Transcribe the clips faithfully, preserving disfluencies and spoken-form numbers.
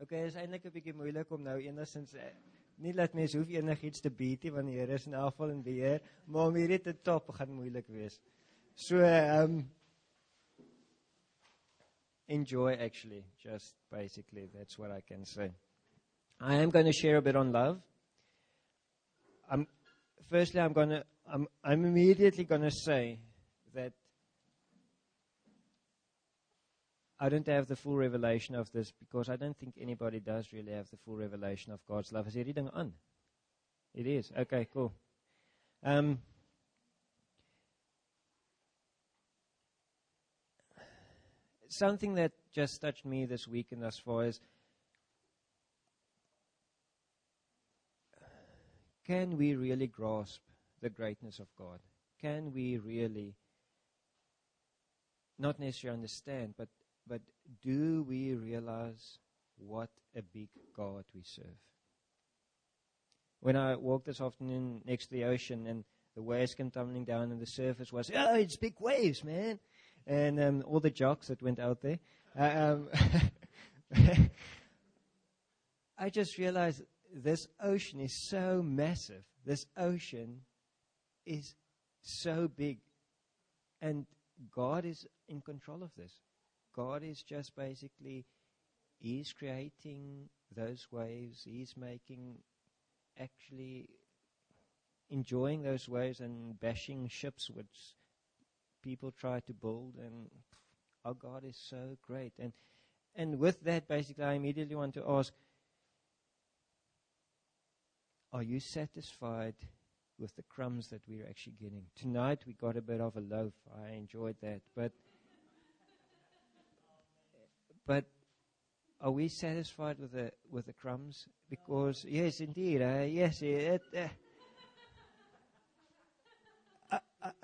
Okay, is eintlik 'n bietjie moeilik om nou enigstens uh, nie laat mense hoef enigiets te bied nie, want die Here is in elk geval in beheer, maar om hierdie te top gaan moeilik wees. So, um, enjoy actually, just basically, that's what I can say. I am going to share a bit on love. I'm, firstly, I'm going to, I'm, I'm immediately going to say that I don't have the full revelation of this because I don't think anybody does really have the full revelation of God's love. Is hierdie ding aan? It is. Okay, cool. Um, something that just touched me this week and thus far is, can we really grasp the greatness of God? Can we really, not necessarily understand, but But do we realize what a big God we serve? When I walked this afternoon next to the ocean and the waves came tumbling down and the surface was, oh, it's big waves, man. And um, all the jocks that went out there. Um, I just realized this ocean is so massive. This ocean is so big. And God is in control of this. God is just basically, He's creating those waves. He's making, actually enjoying those waves and bashing ships which people try to build. And our God is so great. And and with that, basically, I immediately want to ask, are you satisfied with the crumbs that we're actually getting? Tonight, we got a bit of a loaf. I enjoyed that. But But are we satisfied with the with the crumbs? Because yes, indeed, uh, yes, it. Uh, uh, uh,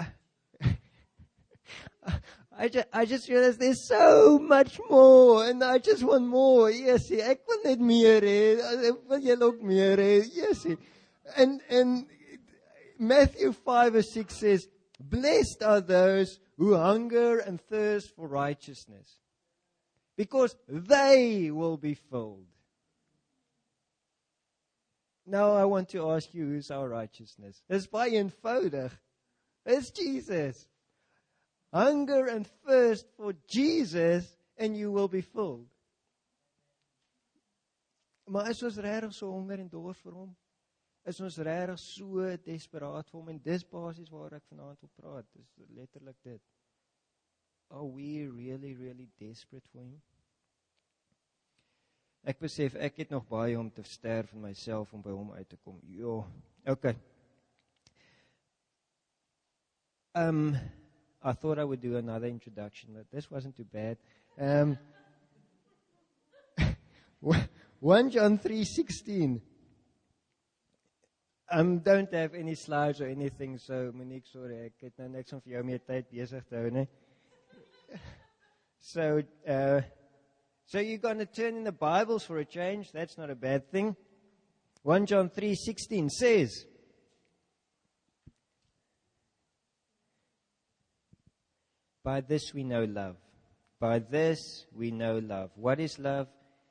I just I just realized there's so much more, and I just want more. Yes, ek wil net meer hê. Ek wil jy ook meer hê. Yes, and and Matthew five or six says, "Blessed are those who hunger and thirst for righteousness, because they will be filled." Now I want to ask you, who's our righteousness? It's baie eenvoudig. It's Jesus. Hunger and thirst for Jesus and you will be filled. Maar is ons regtig so honger en dors vir hom? Is ons regtig so desperaat vir hom? En dis basies waar ek vanaand wil praat. Dis letterlik dit. Are we really, really desperate for him? Ek besef, ek het nog baie om te sterf in myself om by hom uit te kom. Jo, okay. Um, I thought I would do another introduction, but this wasn't too bad. Um, First John three sixteen. Um, don't have any slides or anything, so Monique, sorry, ek het nou niks om vir jou meer tyd besig te hou, ne? So, uh, so you're going to turn in the Bibles for a change. That's not a bad thing. First John three sixteen says, by this we know love. By this we know love. What is love?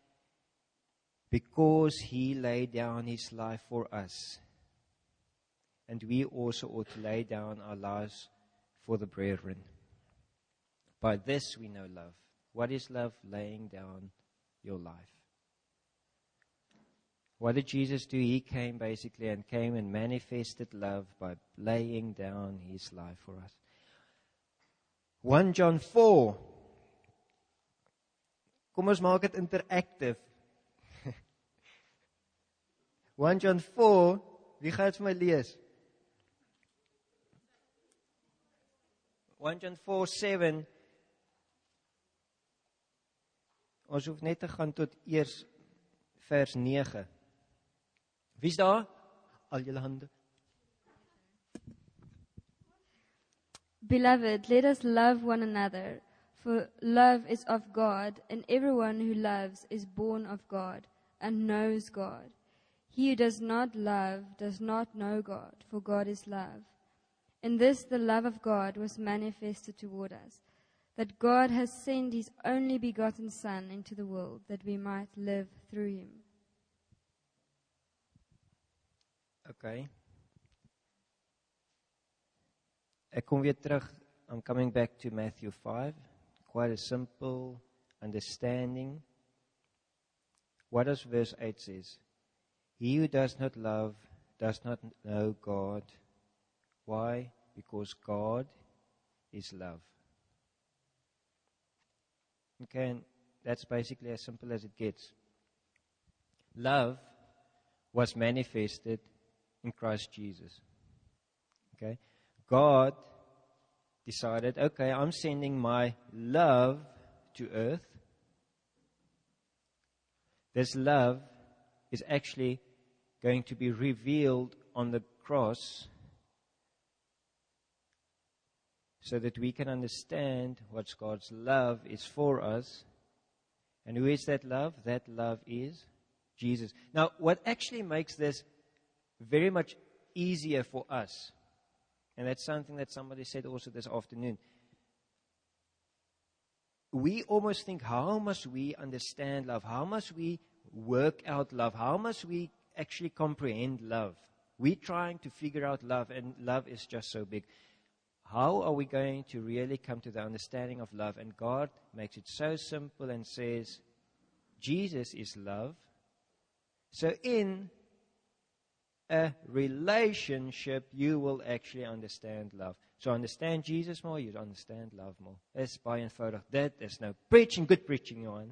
Because he laid down his life for us. And we also ought to lay down our lives for the brethren. By this we know love. What is love? Laying down your life. What did Jesus do? He came basically and came and manifested love by laying down his life for us. First John four. Kom ons maak dit interactive. First John four, wie gaan dit vir my lees? First John four seven. Ons hoef net te gaan tot eers vers nine. Wie's daar? Al julle hande. Beloved, let us love one another, for love is of God, and everyone who loves is born of God and knows God. He who does not love does not know God, for God is love. In this the love of God was manifested toward us, that God has sent his only begotten Son into the world, that we might live through him. Okay. Ek kom weer terug. I'm coming back to Matthew five. Quite a simple understanding. What does verse eight says? He who does not love does not know God. Why? Because God is love. Okay, and that's basically as simple as it gets. Love was manifested in Christ Jesus. Okay? God decided, okay, I'm sending my love to earth. This love is actually going to be revealed on the cross so that we can understand what God's love is for us. And who is that love? That love is Jesus. Now, what actually makes this very much easier for us, and that's something that somebody said also this afternoon, we almost think, how must we understand love? How must we work out love? How must we actually comprehend love? We're trying to figure out love, and love is just so big. How are we going to really come to the understanding of love? And God makes it so simple and says, Jesus is love. So in a relationship, you will actually understand love. So understand Jesus more, you understand love more. That's by and photo. That there's no preaching, good preaching on.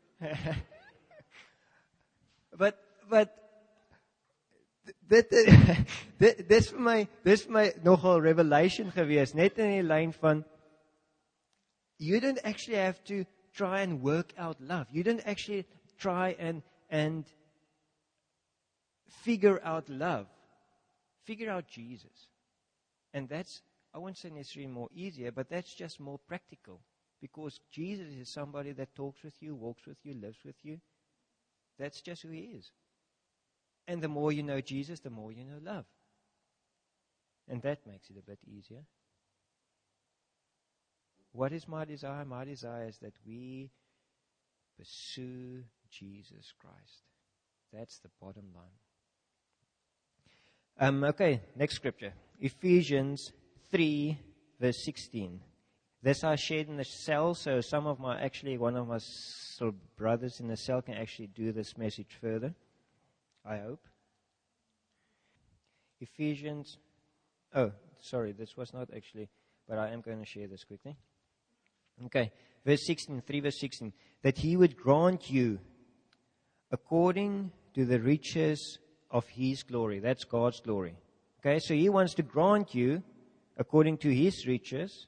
but but dit dit dis vir my dis vir my nogal revelation gewees, net in die lyn van you don't actually have to try and work out love. You don't actually try and and figure out love. Figure out Jesus. And that's, I won't say necessarily more easier, but that's just more practical. Because Jesus is somebody that talks with you, walks with you, lives with you. That's just who he is. And the more you know Jesus, the more you know love. And that makes it a bit easier. What is my desire? My desire is that we pursue Jesus Christ. That's the bottom line. Um, okay, next scripture. Ephesians three, verse sixteen. This I shared in the cell, so some of my, actually one of my sort of brothers in the cell can actually do this message further. I hope. Ephesians, oh, sorry, this was not actually, but I am going to share this quickly. Okay, verse sixteen, three verse sixteen. That he would grant you, according to the riches of his glory. That's God's glory. Okay, so he wants to grant you, according to his riches,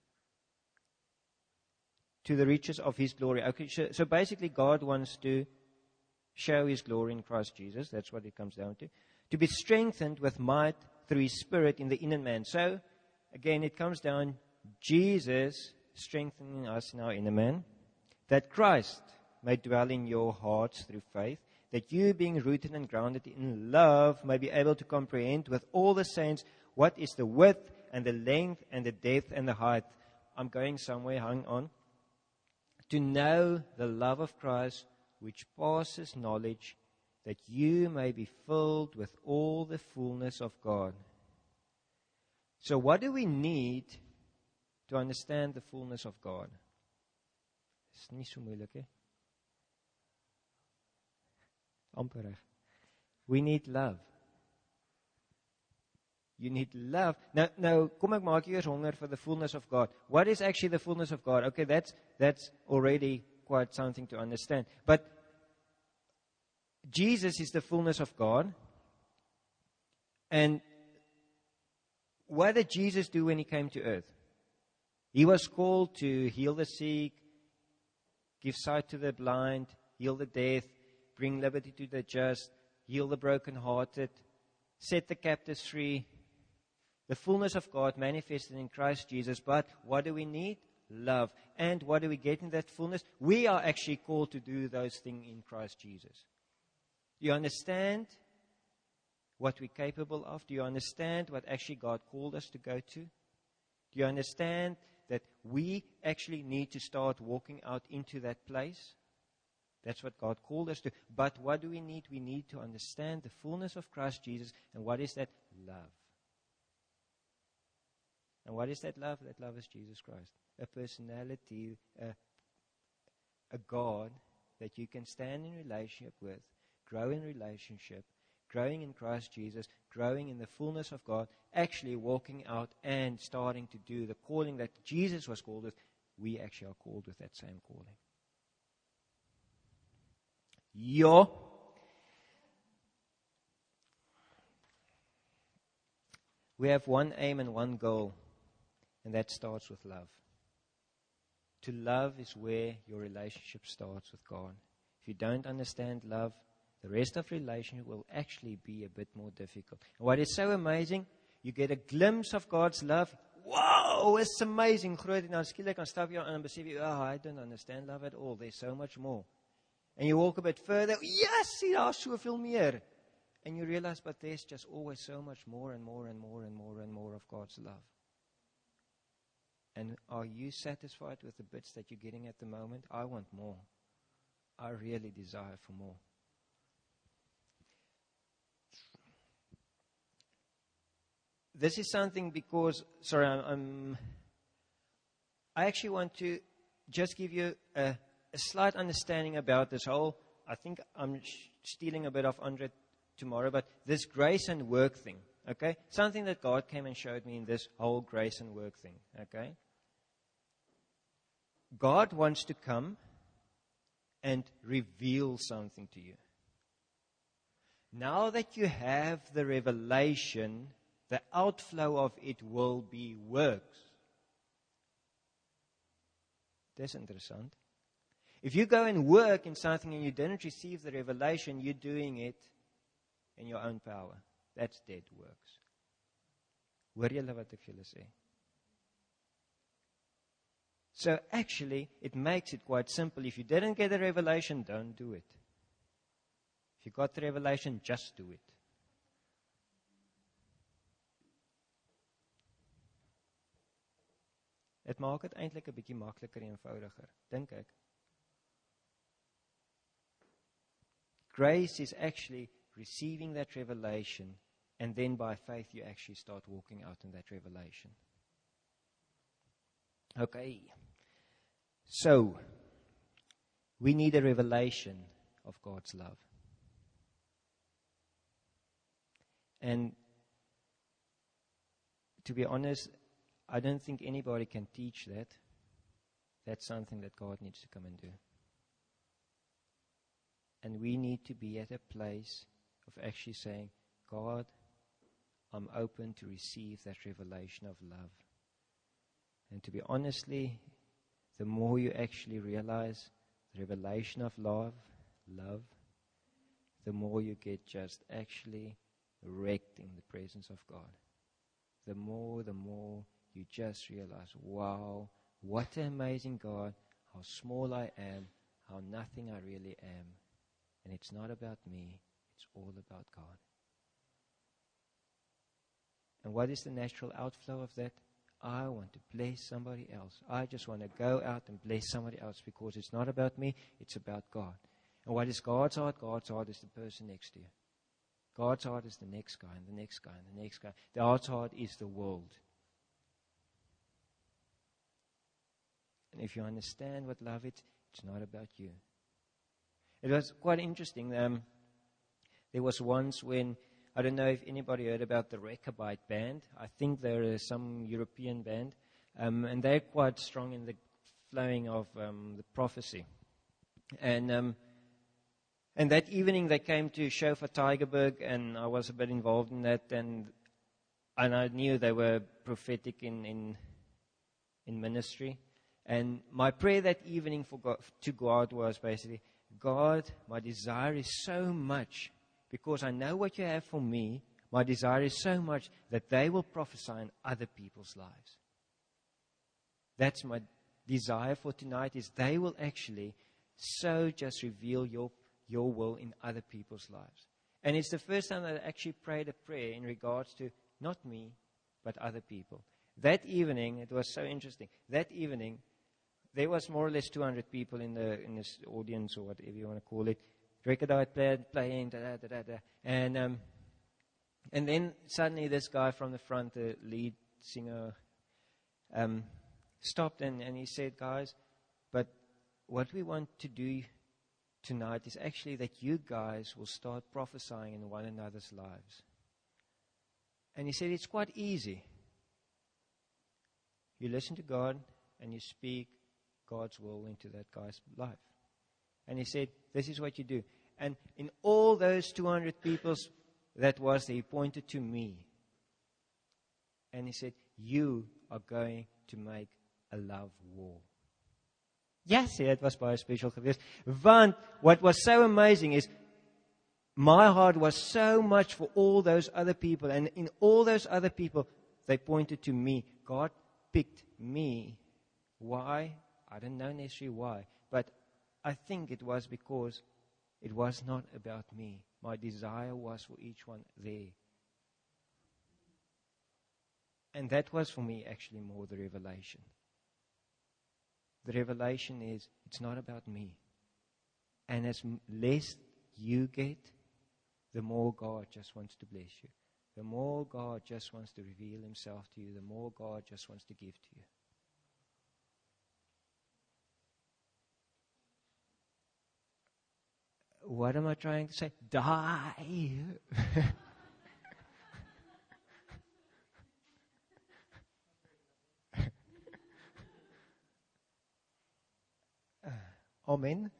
to the riches of his glory. Okay, so, so basically God wants to show his glory in Christ Jesus. That's what it comes down to. To be strengthened with might through his Spirit in the inner man. So, again, it comes down, Jesus strengthening us in our inner man. That Christ may dwell in your hearts through faith. That you, being rooted and grounded in love, may be able to comprehend with all the saints what is the width and the length and the depth and the height. I'm going somewhere, hang on. To know the love of Christ, which passes knowledge, that you may be filled with all the fullness of God. So what do we need to understand the fullness of God? It's nie so moeilik, hè? Amper reg. We need love. You need love. Now, now, kom ek maak eers honger for the fullness of God. What is actually the fullness of God? Okay, that's that's already quite something to understand. But Jesus is the fullness of God. And what did Jesus do when he came to earth? He was called to heal the sick, give sight to the blind, heal the deaf, bring liberty to the just, heal the brokenhearted, set the captives free. The fullness of God manifested in Christ Jesus. But what do we need? Love. And what do we get in that fullness? We are actually called to do those things in Christ Jesus. Do you understand what we're capable of? Do you understand what actually God called us to go to? Do you understand that we actually need to start walking out into that place. That's what God called us to. But what do we need? We need to understand the fullness of Christ Jesus. And what is that? Love. And what is that love? That love is Jesus Christ. A personality, a, a God that you can stand in relationship with, grow in relationship, growing in Christ Jesus, growing in the fullness of God, actually walking out and starting to do the calling that Jesus was called with. We actually are called with that same calling. Yeah. We have one aim and one goal, and that starts with love. To love is where your relationship starts with God. If you don't understand love, the rest of relationship will actually be a bit more difficult. And what is so amazing, you get a glimpse of God's love. Wow, it's amazing. Groot, en dan skielik dan stap jy aan en besef jy, oh, I don't understand love at all. There's so much more. And you walk a bit further, yes, daar's soveel meer. And you realize, but there's just always so much more and more and more and more and more of God's love. And are you satisfied with the bits that you're getting at the moment? I want more. I really desire for more. This is something because, sorry, I'm, I'm, I actually want to just give you a, a slight understanding about this whole, I think I'm sh- stealing a bit of Andre tomorrow, but this grace and work thing, okay? Something that God came and showed me in this whole grace and work thing, okay? God wants to come and reveal something to you. Now that you have the revelation, the outflow of it will be works. That's interessant. If you go and work in something and you didn't receive the revelation, you're doing it in your own power. That's dead works. Hoor julle wat ek vir julle sê? So actually, it makes it quite simple. If you didn't get the revelation, don't do it. If you got the revelation, just do it. Dit maak dit eintlik 'n bietjie makliker en eenvoudiger, dink ek. Grace is actually receiving that revelation, and then by faith you actually start walking out in that revelation. Okay. So, we need a revelation of God's love. And to be honest, I don't think anybody can teach that. That's something that God needs to come and do. And we need to be at a place of actually saying, God, I'm open to receive that revelation of love. And to be honestly, the more you actually realize the revelation of love, love, the more you get just actually wrecked in the presence of God. The more, the more you just realize, wow, what an amazing God, how small I am, how nothing I really am. And it's not about me, it's all about God. And what is the natural outflow of that? I want to bless somebody else. I just want to go out and bless somebody else because it's not about me, it's about God. And what is God's heart? God's heart is the person next to you. God's heart is the next guy and the next guy and the next guy. God's heart is the world. And if you understand what love is, it's not about you. It was quite interesting. Um, there was once when, I don't know if anybody heard about the Rechabite band. I think they're some European band. Um, and they're quite strong in the flowing of um, the prophecy. And um, and that evening they came to show for Tygerberg, and I was a bit involved in that. And and I knew they were prophetic in, in, in ministry. And my prayer that evening for God, to God was basically, God, my desire is so much, because I know what you have for me, my desire is so much that they will prophesy in other people's lives. That's my desire for tonight, is they will actually so just reveal your, your will in other people's lives. And it's the first time that I actually prayed a prayer in regards to not me, but other people. that evening, it was so interesting. That evening, there was more or less two hundred people in the in this audience, or whatever you want to call it. Recordite playing, playing, da da da da da, and um, and then suddenly this guy from the front, the lead singer, um, stopped and, and he said, "Guys, but what we want to do tonight is actually that you guys will start prophesying in one another's lives." And he said, "It's quite easy. You listen to God and you speak God's will into that guy's life." And he said, "This is what you do." And in all those two hundred people that was there, he pointed to me. And he said, "You are going to make a love war." Yes, it was baie special geweest. Want what was so amazing is my heart was so much for all those other people. And in all those other people, they pointed to me. God picked me. Why? I don't know necessarily why. But I think it was because it was not about me. My desire was for each one there. And that was for me actually more the revelation. The revelation is, it's not about me. And as less you get, the more God just wants to bless you. The more God just wants to reveal himself to you, the more God just wants to give to you. What am I trying to say? Die! Amen.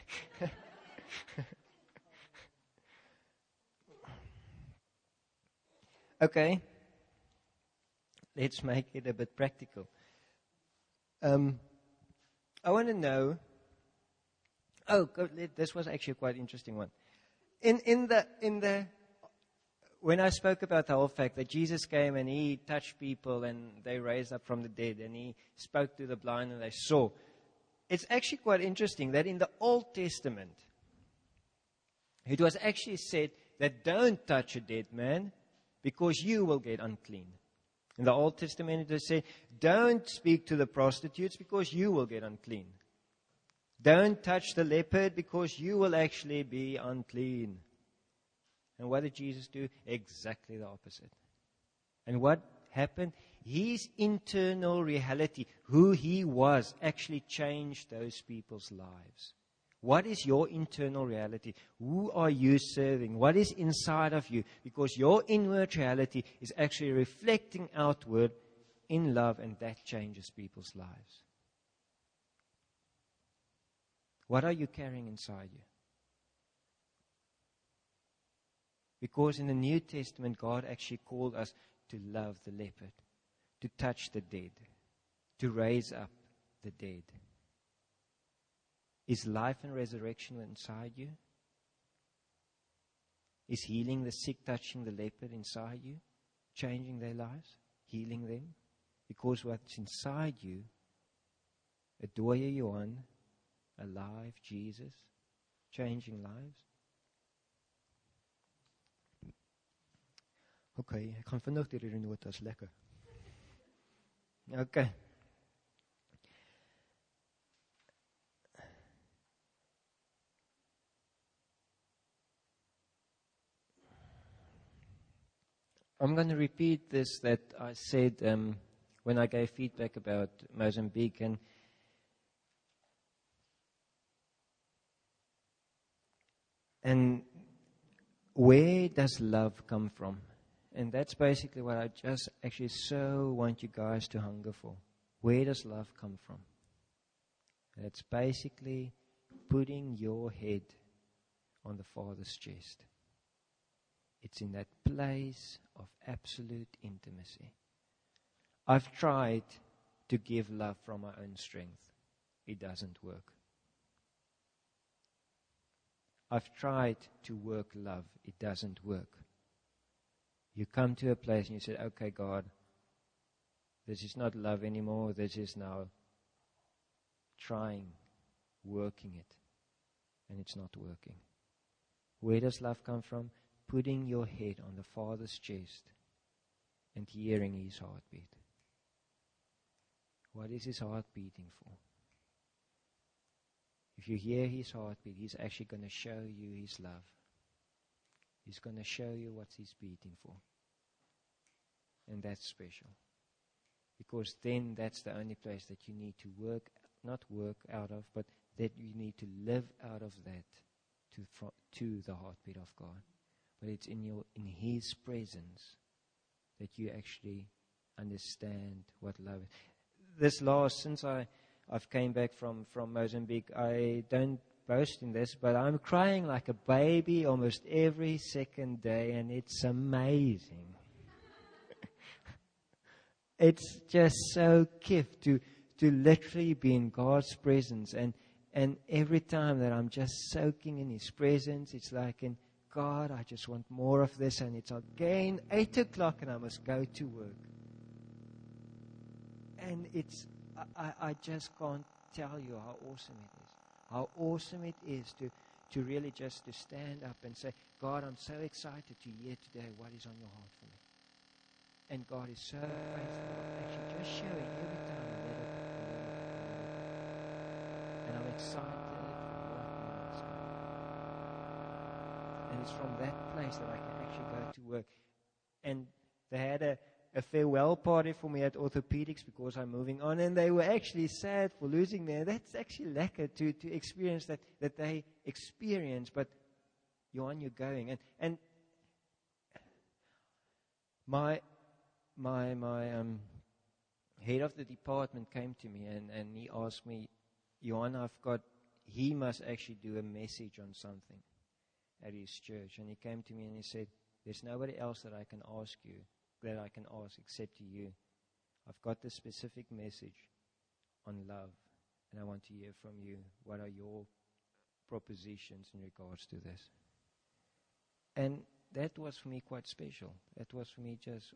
Okay. Let's make it a bit practical. Um, I want to know. Oh, this was actually a quite interesting one. In in the in the when I spoke about the whole fact that Jesus came and he touched people and they raised up from the dead and he spoke to the blind and they saw. It's actually quite interesting that in the Old Testament, it was actually said that don't touch a dead man because you will get unclean. In the Old Testament, it said, don't speak to the prostitutes because you will get unclean. Don't touch the leopard because you will actually be unclean. And what did Jesus do? Exactly the opposite. And what happened? His internal reality, who he was, actually changed those people's lives. What is your internal reality? Who are you serving? What is inside of you? Because your inward reality is actually reflecting outward in love, and that changes people's lives. What are you carrying inside you? Because in the New Testament, God actually called us to love the leopard, to touch the dead, to raise up the dead. Is life and resurrection inside you? Is healing the sick, touching the leopard inside you, changing their lives, healing them? Because what's inside you, a dooie Johan, alive Jesus, changing lives. Okay, ek gaan vinnig deur hierdie notas, lekker. Okay. I'm going to repeat this that I said um, when I gave feedback about Mozambique. And and where does love come from? And that's basically what I just actually so want you guys to hunger for. Where does love come from? It's basically putting your head on the Father's chest. It's in that place of absolute intimacy. I've tried to give love from my own strength. It doesn't work. I've tried to work love. It doesn't work. You come to a place and you say, okay, God, this is not love anymore. This is now trying, working it. And it's not working. Where does love come from? Putting your head on the Father's chest and hearing His heartbeat. What is his heart beating for? If you hear his heartbeat, he's actually going to show you his love. He's going to show you what he's beating for. And that's special. Because then that's the only place that you need to work, not work out of, but that you need to live out of that to, fro- to the heartbeat of God. But it's in your in his presence that you actually understand what love is. This last, since I, I've came back from, from Mozambique, I don't boast in this, but I'm crying like a baby almost every second day, and it's amazing. It's just so gift to to literally be in God's presence, and and every time that I'm just soaking in his presence, it's like, in God, I just want more of this, and it's again eight o'clock and I must go to work. And it's, I, I just can't tell you how awesome it is. How awesome it is to, to really just to stand up and say, God, I'm so excited to hear today what is on your heart for me. And God is so faithful, actually just showing every time I let it go. And I'm excited for what he wants. And it's from that place that I can actually go to work. And they had a, a farewell party for me at orthopedics because I'm moving on. And they were actually sad for losing me. That's actually lekker to, to experience that, that they experience. But Johan, you're going. And, and my... My my um, head of the department came to me and, and he asked me, Johan, I've got, he must actually do a message on something at his church. And he came to me and he said, there's nobody else that I can ask you, that I can ask except to you. I've got this specific message on love, and I want to hear from you. What are your propositions in regards to this? And that was for me quite special. That was for me just...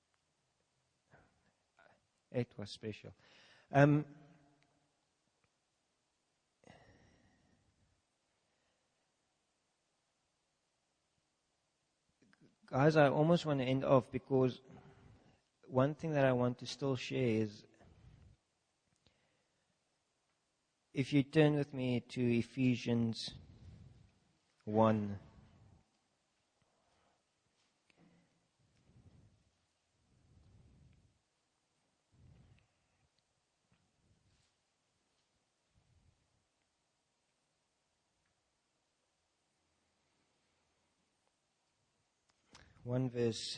It was special. Um, guys, I almost want to end off because one thing that I want to still share is, if you turn with me to Ephesians one. one verse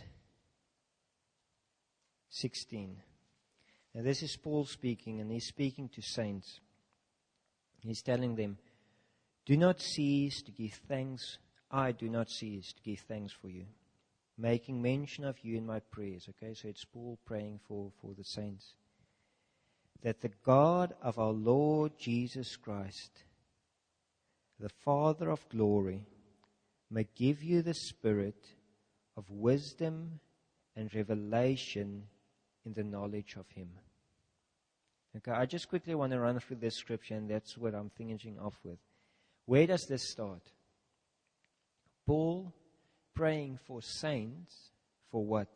sixteen. Now this is Paul speaking, and he's speaking to saints. He's telling them, do not cease to give thanks. I do not cease to give thanks for you, making mention of you in my prayers. Okay, so it's Paul praying for, for the saints. That the God of our Lord Jesus Christ, the Father of glory, may give you the spirit of wisdom and revelation in the knowledge of him. Okay, I just quickly want to run through this scripture, and that's what I'm finishing off with. Where does this start? Paul praying for saints, for what?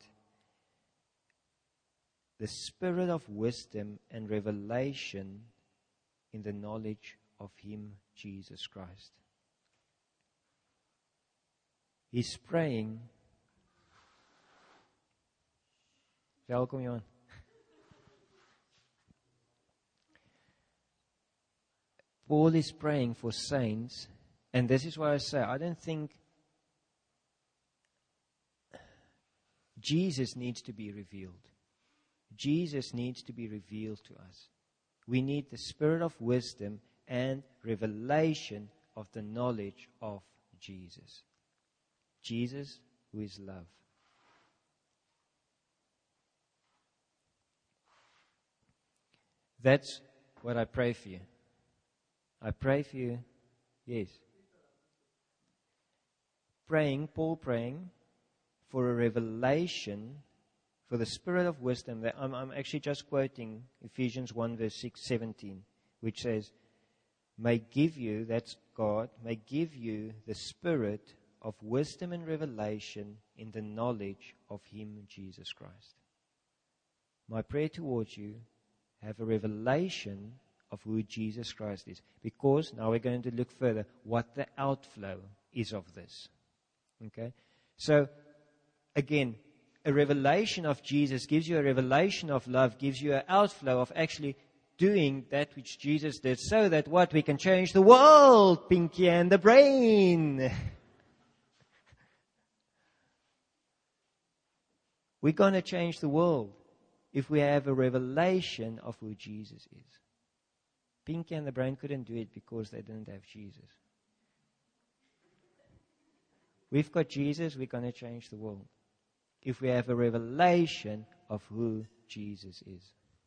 The spirit of wisdom and revelation in the knowledge of him, Jesus Christ. He's praying. Welkom, Johan. Paul is praying for saints, and this is why I say, I don't think Jesus needs to be revealed. Jesus needs to be revealed to us. We need the spirit of wisdom and revelation of the knowledge of Jesus. Jesus, who is love. That's what I pray for you. I pray for you, yes. Praying, Paul praying for a revelation, for the spirit of wisdom. That I'm, I'm actually just quoting Ephesians one verse six, seventeen, which says, may give you, that's God, may give you the spirit of wisdom and revelation in the knowledge of him, Jesus Christ. My prayer towards you, have a revelation of who Jesus Christ is. Because, now we're going to look further, what the outflow is of this. Okay? So, again, a revelation of Jesus gives you a revelation of love, gives you an outflow of actually doing that which Jesus did, so that what? We can change the world, Pinky and the Brain. We're going to change the world if we have a revelation of who Jesus is. Pinky and the Brain couldn't do it because they didn't have Jesus. We've got Jesus, we're going to change the world if we have a revelation of who Jesus is.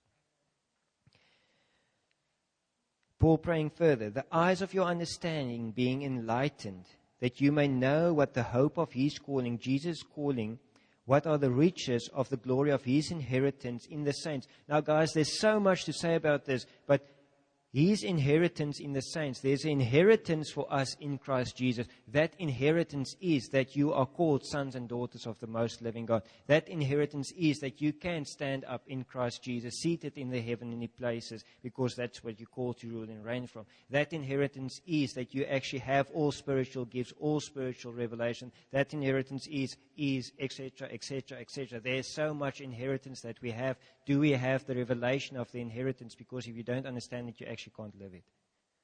Paul praying further, the eyes of your understanding being enlightened, that you may know what the hope of his calling, Jesus' calling, what are the riches of the glory of his inheritance in the saints. Now, guys, there's so much to say about this, but his inheritance in the saints, there's an inheritance for us in Christ Jesus. That inheritance is that you are called sons and daughters of the most living God. That inheritance is that you can stand up in Christ Jesus, seated in the heavenly places, because that's what you're called to rule and reign from. That inheritance is that you actually have all spiritual gifts, all spiritual revelation. That inheritance is, is, et cetera, et cetera, et cetera. There's so much inheritance that we have. Do we have the revelation of the inheritance? Because if you don't understand it, you actually can't live it.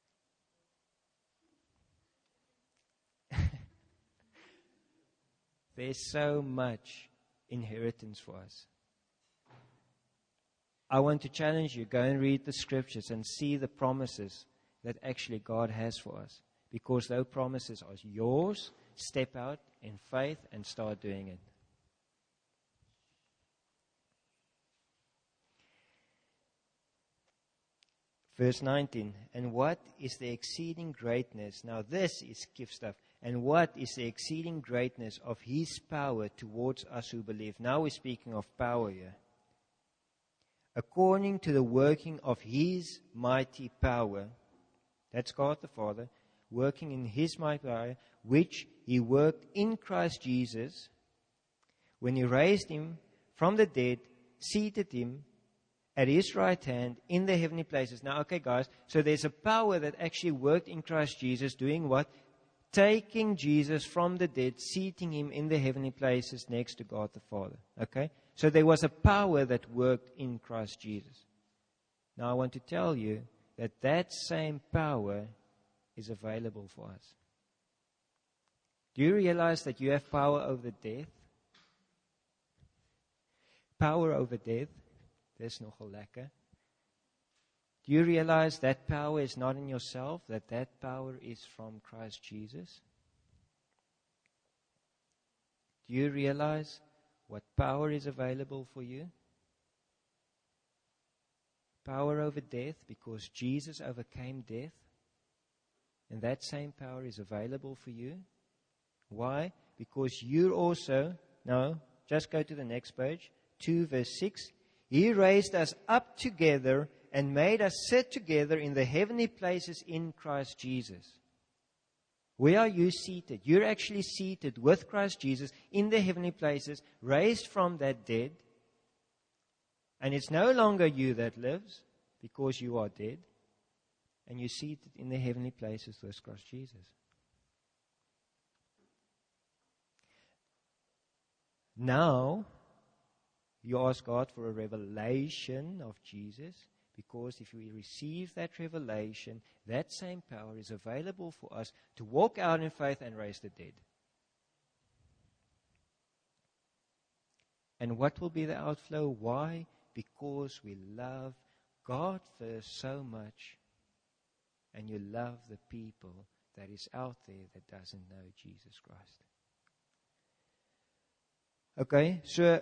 There's so much inheritance for us. I want to challenge you, go and read the scriptures and see the promises that actually God has for us. Because those promises are yours. Step out in faith and start doing it. Verse nineteen, and what is the exceeding greatness? Now this is gift stuff. And what is the exceeding greatness of his power towards us who believe? Now we're speaking of power here. According to the working of his mighty power, that's God the Father, working in his mighty power, which he worked in Christ Jesus, when he raised him from the dead, seated him at his right hand in the heavenly places. Now, okay, guys, so there's a power that actually worked in Christ Jesus, doing what? Taking Jesus from the dead, seating him in the heavenly places next to God the Father. Okay? So there was a power that worked in Christ Jesus. Now, I want to tell you that that same power is available for us. Do you realize that you have power over death? Power over death. Dis nogal lekker. Do you realize that power is not in yourself, that that power is from Christ Jesus? Do you realize what power is available for you? Power over death, because Jesus overcame death. And that same power is available for you. Why? Because you also, no, just go to the next page, two verse six. He raised us up together and made us sit together in the heavenly places in Christ Jesus. Where are you seated? You're actually seated with Christ Jesus in the heavenly places, raised from that dead. And it's no longer you that lives, because you are dead. And you're seated in the heavenly places with Christ Jesus. Now, you ask God for a revelation of Jesus, because if we receive that revelation, that same power is available for us to walk out in faith and raise the dead. And what will be the outflow? Why? Because we love God first so much, and you love the people that is out there that doesn't know Jesus Christ. Okay, so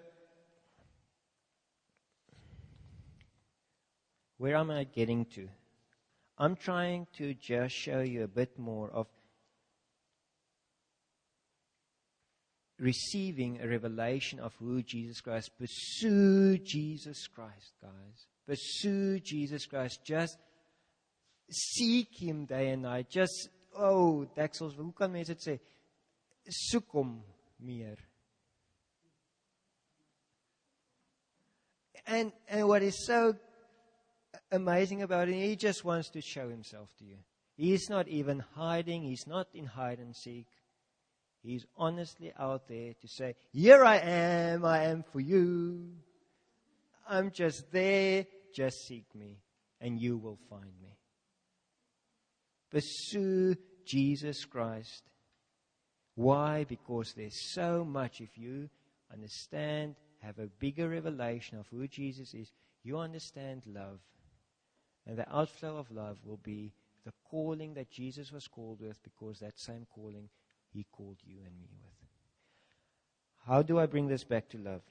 where am I getting to? I'm trying to just show you a bit more of receiving a revelation of who Jesus Christ. Pursue Jesus Christ, guys. Pursue Jesus Christ. Just seek him day and night. Just, oh, Daxels, hoe kan mense dit sê? Soek hom meer. And, and what is so amazing about it? He just wants to show himself to you. He's not even hiding. He's not in hide and seek. He's honestly out there to say, here I am. I am for you. I'm just there. Just seek me and you will find me. Pursue Jesus Christ. Why? Because there's so much. If you understand, have a bigger revelation of who Jesus is, you understand love. And the outflow of love will be the calling that Jesus was called with, because that same calling he called you and me with. How do I bring this back to love?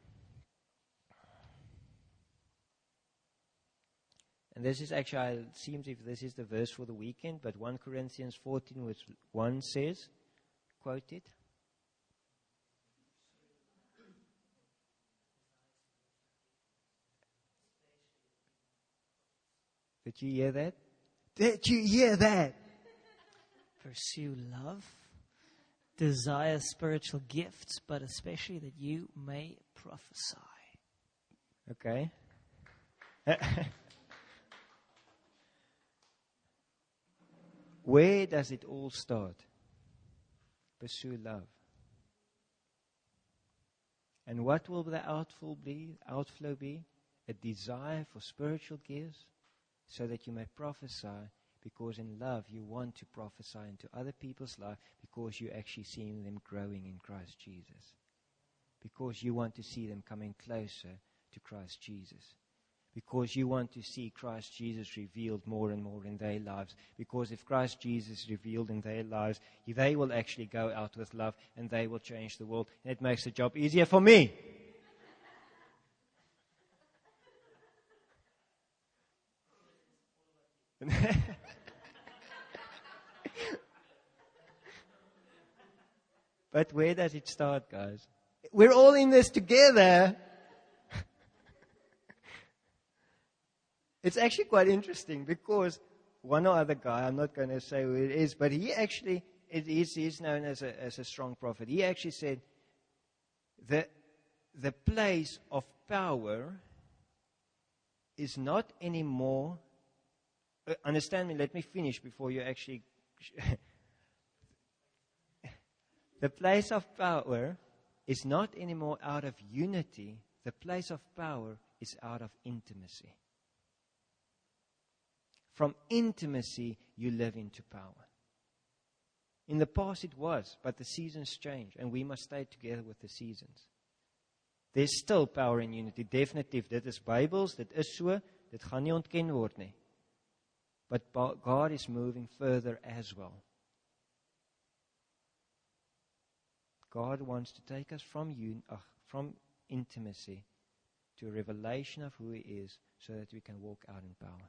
And this is actually, it seems if this is the verse for the weekend, but First Corinthians fourteen, which one says, quote it. Did you hear that? Did you hear that? Pursue love, desire spiritual gifts, but especially that you may prophesy. Okay. Where does it all start? Pursue love. And what will the outflow be? Outflow be? A desire for spiritual gifts, so that you may prophesy, because in love you want to prophesy into other people's life, because you're actually seeing them growing in Christ Jesus. Because you want to see them coming closer to Christ Jesus. Because you want to see Christ Jesus revealed more and more in their lives. Because if Christ Jesus is revealed in their lives, they will actually go out with love and they will change the world. And it makes the job easier for me. But where does it start, guys? We're all in this together. It's actually quite interesting, because one or other guy, I'm not going to say who it is, but he actually, it is, he's known as a, as a strong prophet. He actually said that the place of power is not anymore, uh, understand me, let me finish before you actually, the place of power is not anymore out of unity. The place of power is out of intimacy. From intimacy, you live into power. In the past it was, but the seasons change, and we must stay together with the seasons. There's still power in unity, definitief. Dit is Bybels, dit is so, dit gaan nie ontken word nie. But God is moving further as well. God wants to take us from un- uh, from intimacy to a revelation of who He is, so that we can walk out in power.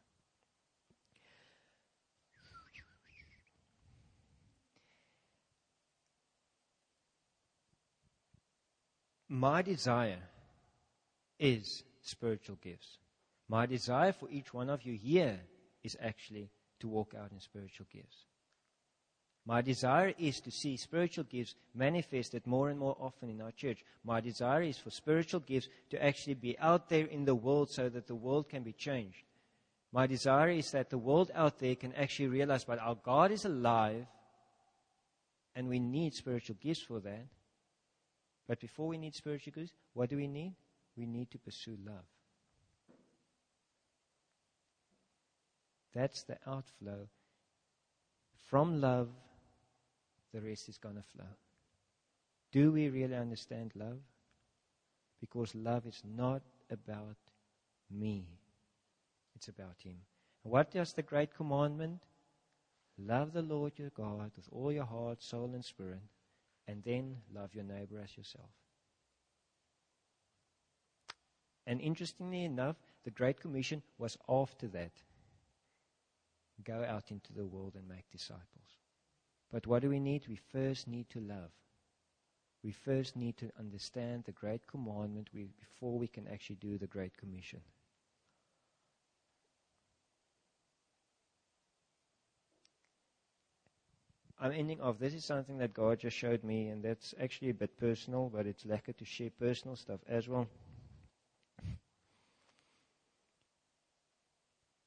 My desire is spiritual gifts. My desire for each one of you here is actually to walk out in spiritual gifts. My desire is to see spiritual gifts manifested more and more often in our church. My desire is for spiritual gifts to actually be out there in the world, so that the world can be changed. My desire is that the world out there can actually realize that our God is alive, and we need spiritual gifts for that. But before we need spiritual gifts, what do we need? We need to pursue love. That's the outflow. From love, the rest is going to flow. Do we really understand love? Because love is not about me. It's about Him. And what is the great commandment? Love the Lord your God with all your heart, soul, and spirit. And then love your neighbor as yourself. And interestingly enough, the Great Commission was after that. Go out into the world and make disciples. But what do we need? We first need to love. We first need to understand the Great Commandment we, before we can actually do the Great Commission. I'm ending off. This is something that God just showed me, and that's actually a bit personal, but it's lekker to share personal stuff as well.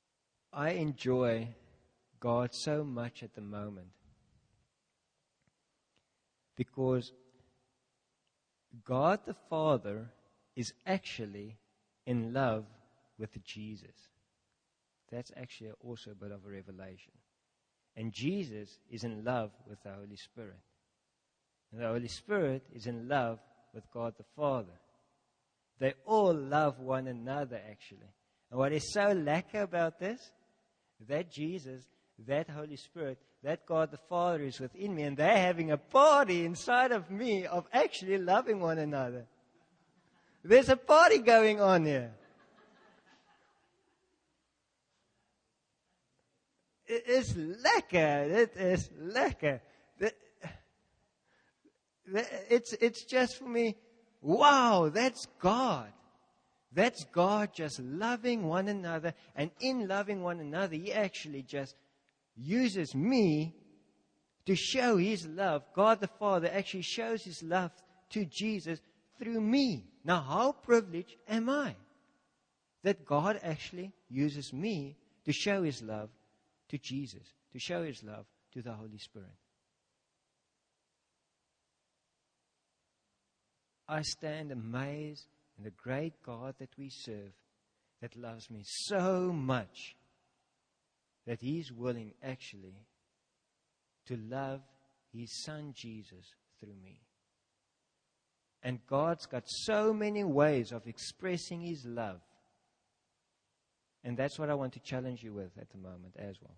I enjoy God so much at the moment because God the Father is actually in love with Jesus. That's actually also a bit of a revelation. And Jesus is in love with the Holy Spirit. And the Holy Spirit is in love with God the Father. They all love one another, actually. And what is so lekker about this? That Jesus, that Holy Spirit, that God the Father is within me, and they're having a party inside of me of actually loving one another. There's a party going on here. It is lekker. It is lekker. It's, it's just for me, wow, that's God. That's God just loving one another. And in loving one another, He actually just uses me to show His love. God the Father actually shows His love to Jesus through me. Now, how privileged am I that God actually uses me to show His love to Jesus, to show His love to the Holy Spirit. I stand amazed in the great God that we serve, that loves me so much that He's willing actually to love His Son Jesus through me. And God's got so many ways of expressing His love. And that's what I want to challenge you with at the moment as well.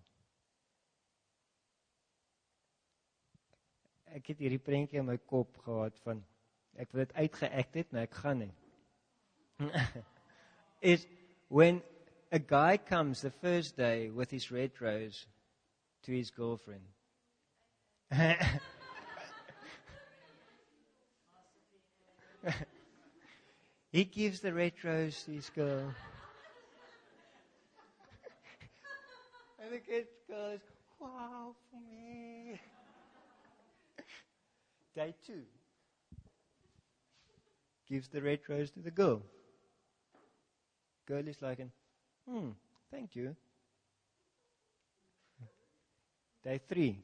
Ek het hierdie prentjie in my kop gehad van ek wil dit uitgeact het, maar ek gaan nie. Is when a guy comes the first day with his red rose to his girlfriend. He gives the red rose to his girl. And the kid goes, wow, for me. Day two. Gives the red rose to the girl. Girl is like, hmm, thank you. Day three.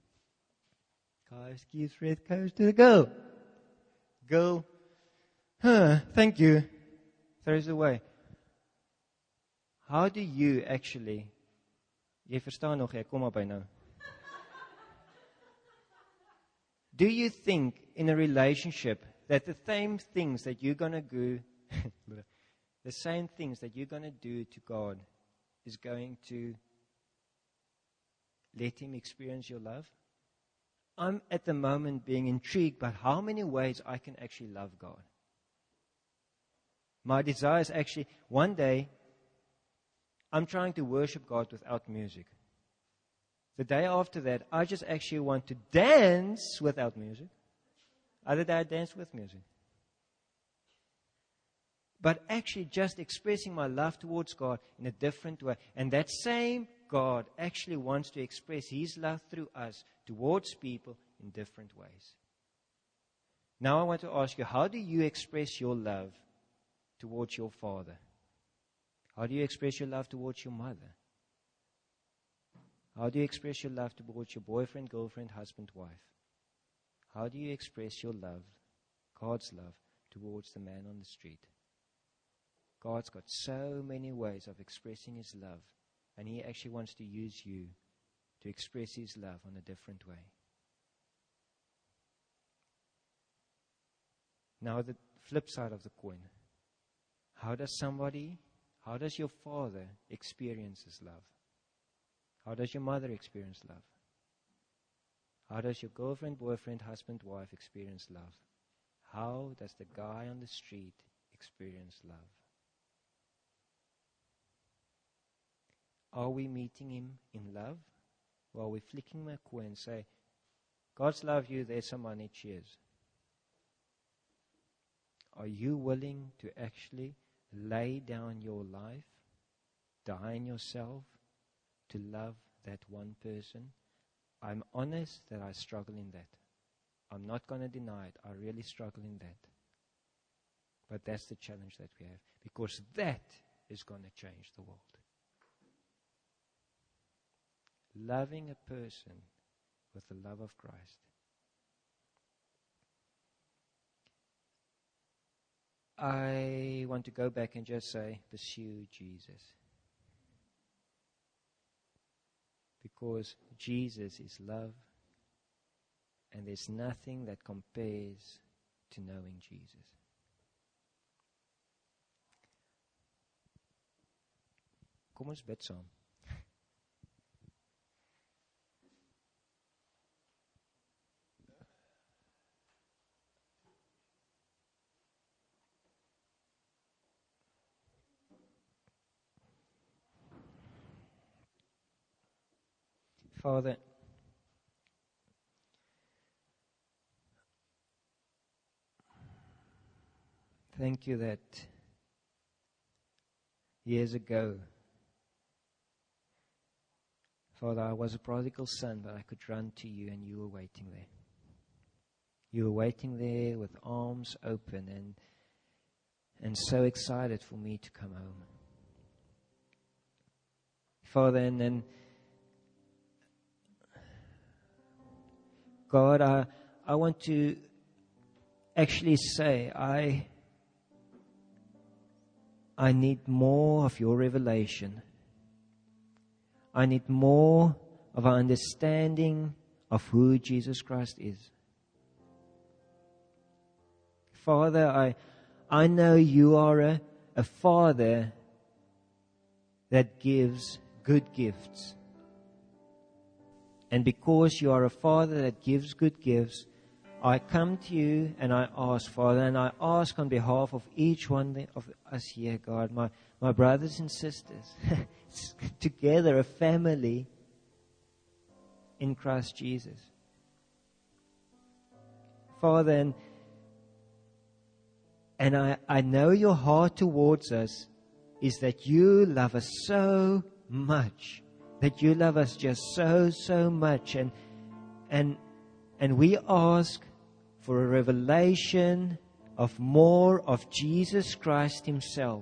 Guys gives red rose to the girl. Girl, huh, thank you. Throws away. How do you actually, jy verstaan nog, ek kom maar by nou. Do you think in a relationship that the same things that you're going to do, the same things that you're going to do to God is going to let Him experience your love? I'm at the moment being intrigued by how many ways I can actually love God. My desire is actually, one day, I'm trying to worship God without music. The day after that, I just actually want to dance without music. Other day, I dance with music. But actually just expressing my love towards God in a different way. And that same God actually wants to express His love through us towards people in different ways. Now I want to ask you, how do you express your love towards your father? How do you express your love towards your mother? How do you express your love towards your boyfriend, girlfriend, husband, wife? How do you express your love, God's love, towards the man on the street? God's got so many ways of expressing His love, and He actually wants to use you to express His love on a different way. Now the flip side of the coin. How does somebody, how does your father experience His love? How does your mother experience love? How does your girlfriend, boyfriend, husband, wife experience love? How does the guy on the street experience love? Are we meeting Him in love? Or are we flicking my coin and say, God's love you, there's some money, cheers. Are you willing to actually lay down your life, die in yourself, to love that one person? I'm honest that I struggle in that. I'm not going to deny it. I really struggle in that. But that's the challenge that we have. Because that is going to change the world. loving a person with the love of Christ. I want to go back and just say, pursue Jesus. Because Jesus is love, and there's nothing that compares to knowing Jesus. Kom ons bid saam. Father, thank you that years ago, Father, I was a prodigal son, but I could run to you and you were waiting there. You were waiting there with arms open and and so excited for me to come home. Father, and then God, I, I want to actually say, I, I need more of your revelation. I need more of an understanding of who Jesus Christ is. Father, I, I know you are a, a Father that gives good gifts. And because you are a Father that gives good gifts, I come to you and I ask, Father, and I ask on behalf of each one of us here, God, my, my brothers and sisters, together, a family in Christ Jesus. Father, and, and I, I know your heart towards us is that you love us so much. That you love us just so, so much. And and and we ask for a revelation of more of Jesus Christ Himself.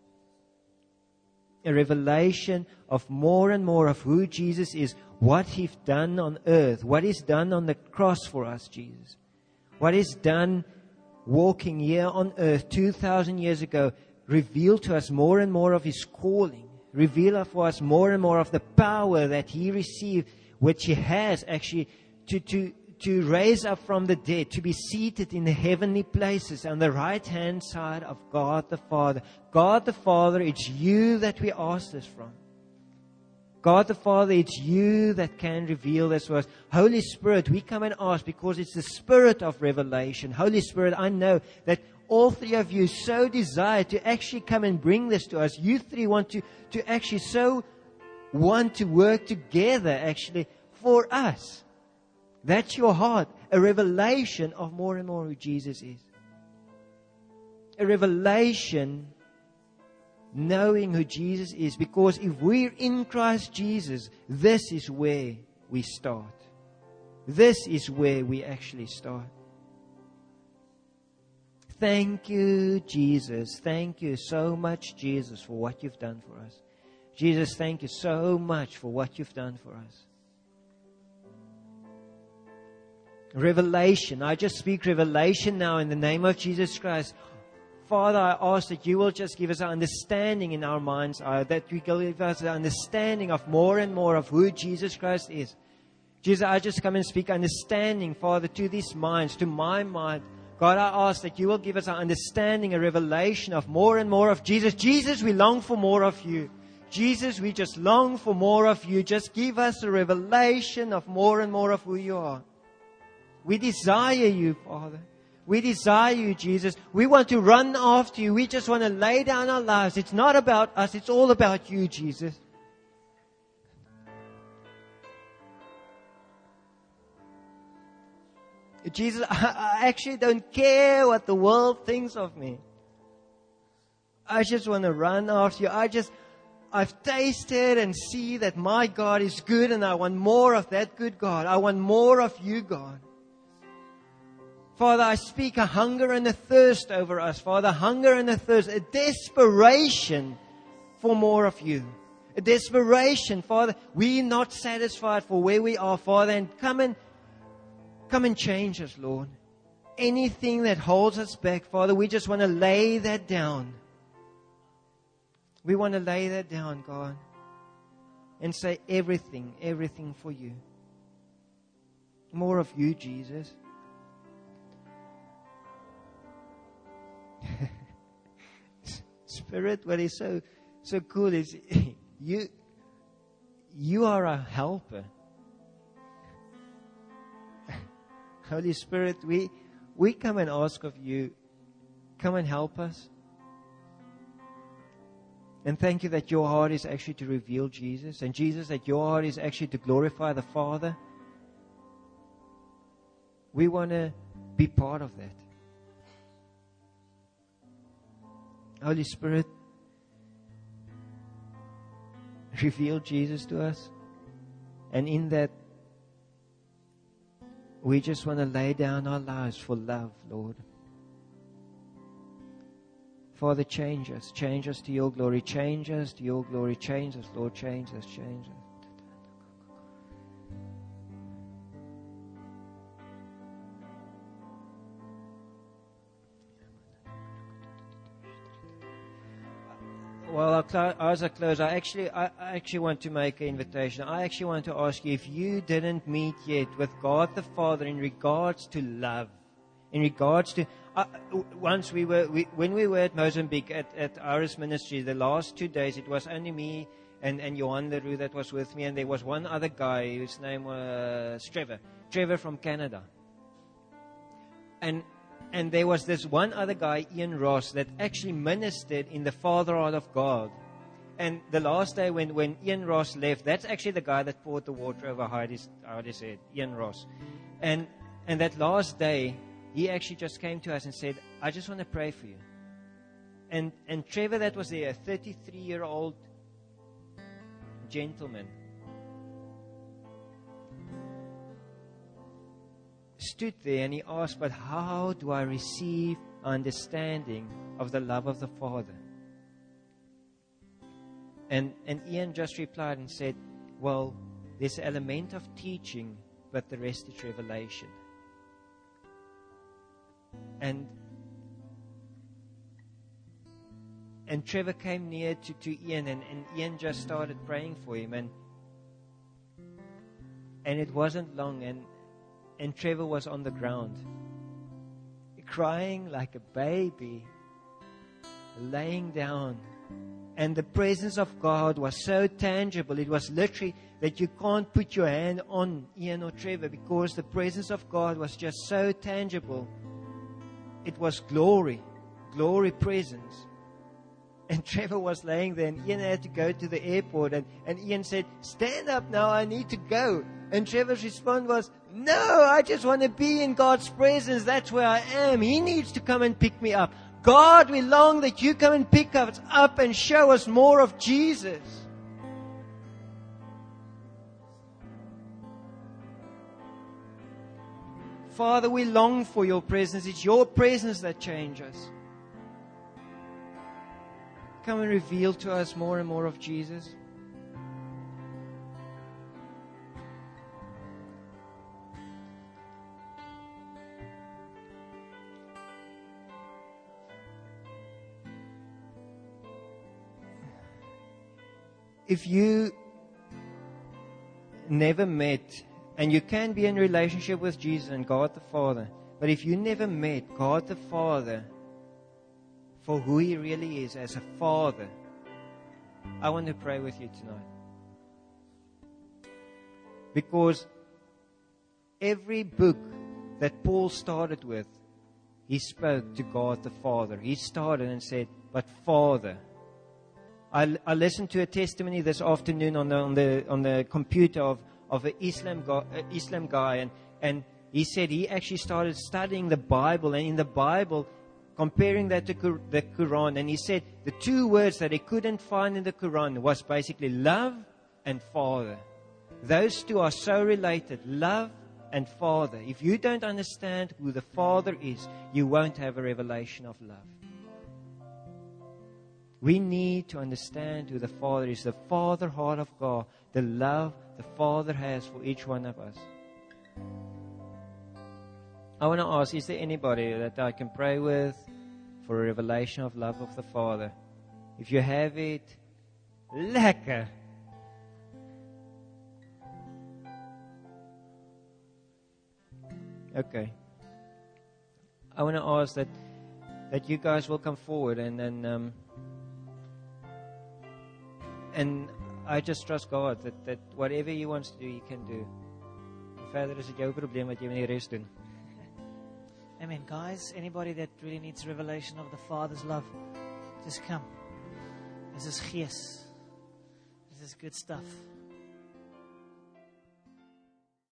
A revelation of more and more of who Jesus is, what He's done on earth, what He's done on the cross for us, Jesus. What He's done walking here on earth two thousand years ago, revealed to us more and more of His calling. Reveal for us more and more of the power that He received, which He has actually to, to, to raise up from the dead, to be seated in the heavenly places on the right-hand side of God the Father. God the Father, it's you that we ask this from. God the Father, it's you that can reveal this to us. Holy Spirit, we come and ask because it's the Spirit of revelation. Holy Spirit, I know that all three of you so desire to actually come and bring this to us. You three want to, to actually so want to work together actually for us. That's your heart. A revelation of more and more who Jesus is. A revelation knowing who Jesus is. Because if we're in Christ Jesus, this is where we start. This is where we actually start. Thank you, Jesus. Thank you so much, Jesus, for what you've done for us. Jesus, thank you so much for what you've done for us. Revelation. I just speak revelation now in the name of Jesus Christ. Father, I ask that you will just give us an understanding in our minds, that we give us an understanding of more and more of who Jesus Christ is. Jesus, I just come and speak understanding, Father, to these minds, to my mind. God, I ask that you will give us an understanding, a revelation of more and more of Jesus. Jesus, we long for more of you. Jesus, we just long for more of you. Just give us a revelation of more and more of who you are. We desire you, Father. We desire you, Jesus. We want to run after you. We just want to lay down our lives. It's not about us. It's all about you, Jesus. Jesus, I actually don't care what the world thinks of me. I just want to run after you. I just, I've tasted and see that my God is good, and I want more of that good God. I want more of you, God. Father, I speak a hunger and a thirst over us. Father, hunger and a thirst, a desperation for more of you. a desperation, Father. We're not satisfied for where we are, Father, and come and come and change us, Lord. Anything that holds us back, Father, we just want to lay that down. We want to lay that down, God, and say everything, everything for you. More of you, Jesus. Spirit, what is so so cool is you you are a helper. Holy Spirit, we we come and ask of you, come and help us. And thank you that your heart is actually to reveal Jesus. And Jesus, that your heart is actually to glorify the Father. We want to be part of that. Holy Spirit, reveal Jesus to us. And in that, we just want to lay down our lives for love, Lord. Father, change us. Change us to your glory. Change us to your glory. Change us, Lord. Change us. Change us. Well, I'll cl- as I close, I actually, I I actually want to make an invitation. I actually want to ask you, if you didn't meet yet with God the Father in regards to love, in regards to, uh, once we were, we, when we were at Mozambique at, at Iris Ministry, the last two days, it was only me and, and Johan Leroux that was with me, and there was one other guy whose name was Trevor, Trevor from Canada. And And there was this one other guy, Ian Ross, that actually ministered in the Fatherheart of God. And the last day when, when Ian Ross left, that's actually the guy that poured the water over Heidi's, Heidi's head, Ian Ross. And and that last day, he actually just came to us and said, I just want to pray for you. And and Trevor, that was there, a thirty-three-year-old gentleman, stood there and he asked, but how do I receive understanding of the love of the Father? And and Ian just replied and said, well, there's an element of teaching, but the rest is revelation. And and Trevor came near to, to Ian, and, and Ian just started praying for him, and and it wasn't long, and And Trevor was on the ground, crying like a baby, laying down. And the presence of God was so tangible. It was literally that you can't put your hand on Ian or Trevor, because the presence of God was just so tangible. It was glory, glory presence. And Trevor was laying there, and Ian had to go to the airport. And, and Ian said, stand up now, I need to go. And Trevor's response was, no, I just want to be in God's presence. That's where I am. He needs to come and pick me up. God, we long that you come and pick us up and show us more of Jesus. Father, we long for your presence. It's your presence that changes us. Come and reveal to us more and more of Jesus. If you never met, and you can be in relationship with Jesus and God the Father, but if you never met God the Father for who He really is as a Father, I want to pray with you tonight. Because every book that Paul started with, he spoke to God the Father. He started and said, but Father. I, I listened to a testimony this afternoon on the on the on the computer of of an Islam guy, uh, Islam guy, and and he said he actually started studying the Bible, and in the Bible, comparing that to the Quran, and he said the two words that he couldn't find in the Quran was basically love and Father. Those two are so related, love and Father. If you don't understand who the Father is, you won't have a revelation of love. We need to understand who the Father is, the Father heart of God, the love the Father has for each one of us. I want to ask, is there anybody that I can pray with for a revelation of love of the Father? If you have it, lekker. Okay. I want to ask that that you guys will come forward and and um, and I just trust God that that whatever He wants to do, He can do. Verder is dit jou probleem wat jy met die res doen. Amen, guys. Anybody that really needs revelation of the Father's love, just come. This is gees. This is good stuff.